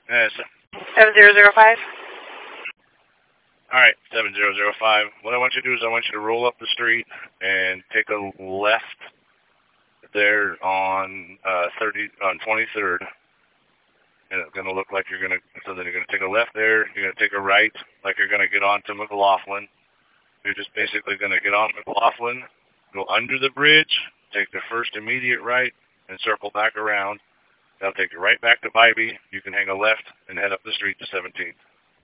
Yes. 7005. All right, 7005. What I want you to do is I want you to roll up the street and take a left there on 23rd. And it's going to look like you're going to, so then you're going to take a left there, you're going to take a right, like you're going to get onto McLaughlin. You're just basically going to get on McLaughlin, go under the bridge, take the first immediate right, and circle back around. That'll take you right back to Bybee. You can hang a left and head up the street to 17th.